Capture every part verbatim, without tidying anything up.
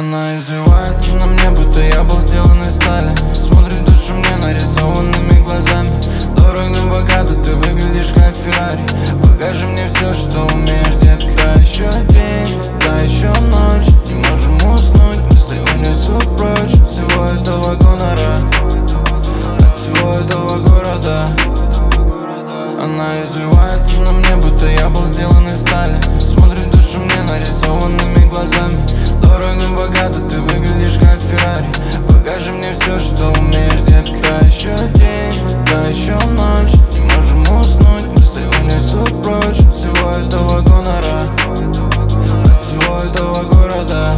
Она извивается на мне, будто я был сделан из стали. Смотрит в душу мне нарисованными глазами. Дорого, богато, ты выглядишь как Феррари. Покажи мне все, что умеешь, детка. Еще день, да еще ночь. Не можем уснуть, мысли унесут прочь от всего этого гонора, от всего этого города. Она извивается на мне, будто я был сделан из стали. Смотрит в душу мне нарисованными глазами. Дорого, богато, ты выглядишь как Феррари. Покажи мне все, что умеешь, детка. Еще день, да еще ночь. Не можем уснуть, мысли унесут прочь от всего этого гонора, от всего этого города.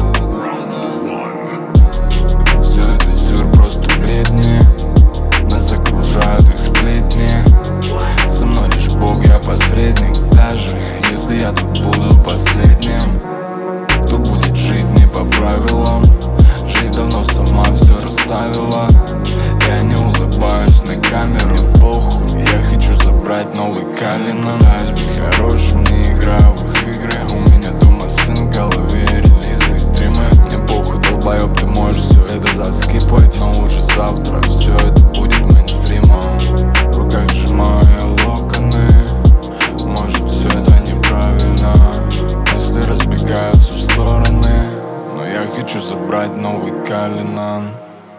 Все это сюр, просто бредни. Нас окружают их сплетни. Со мной лишь Бог, я посредник. Даже если я тут буду последним, кто будет жить не по правилам. Жизнь давно сама все расставила. Я не улыбаюсь на камеру, похуй. Я хочу забрать новый Калина. Пытаюсь быть хорошим, не играю в их игры. У меня дома сын в голове, релизы и стримы. Мне похуй, долбоёб, ты можешь все это заскипать, но уже завтра все это будет мейнстримом. В руках сжимаю я локоны. Может, все это неправильно, мысли разбегаются в стороны, но я хочу забрать новый Калинан.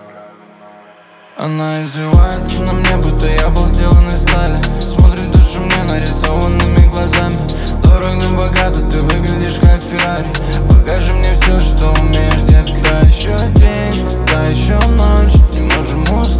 Она извивается на мне, будто я был сделан из стали. Смотрит в душу мне нарисованными глазами. Дорого, богато, ты выглядишь как Феррари. Покажи мне все, что умеешь, детка. Еще день, да еще ночь. Не можем уснуть.